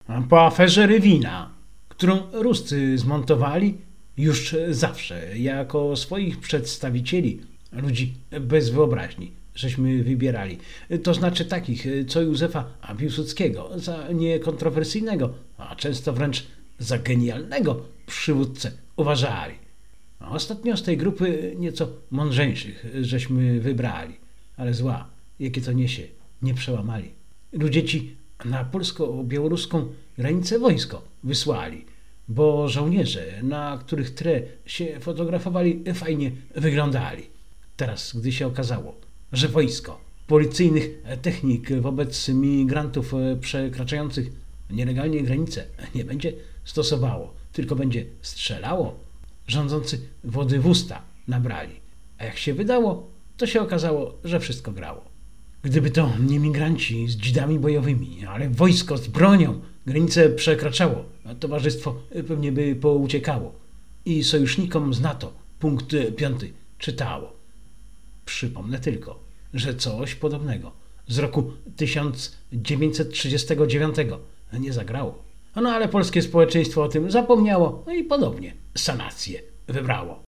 Po aferze Rywina, którą Ruscy zmontowali już zawsze jako swoich przedstawicieli, ludzi bez wyobraźni, żeśmy wybierali. To znaczy takich, co Józefa Piłsudskiego za niekontrowersyjnego, a często wręcz za genialnego przywódcę uważali. A ostatnio z tej grupy nieco mądrzejszych żeśmy wybrali, ale zła, jakie to niesie, nie przełamali. Ludzie ci na polsko-białoruską granicę wojsko wysłali, bo żołnierze, na których tle się fotografowali, fajnie wyglądali. Teraz, gdy się okazało, że wojsko policyjnych technik wobec migrantów przekraczających nielegalnie granice nie będzie stosowało, tylko będzie strzelało, rządzący wody w usta nabrali. A jak się wydało, to się okazało, że wszystko grało. Gdyby to nie migranci z dzidami bojowymi, ale wojsko z bronią granicę przekraczało, towarzystwo pewnie by pouciekało i sojusznikom z NATO punkt 5 czytało. Przypomnę tylko, że coś podobnego z roku 1939 nie zagrało. No ale polskie społeczeństwo o tym zapomniało, no i podobnie sanację wybrało.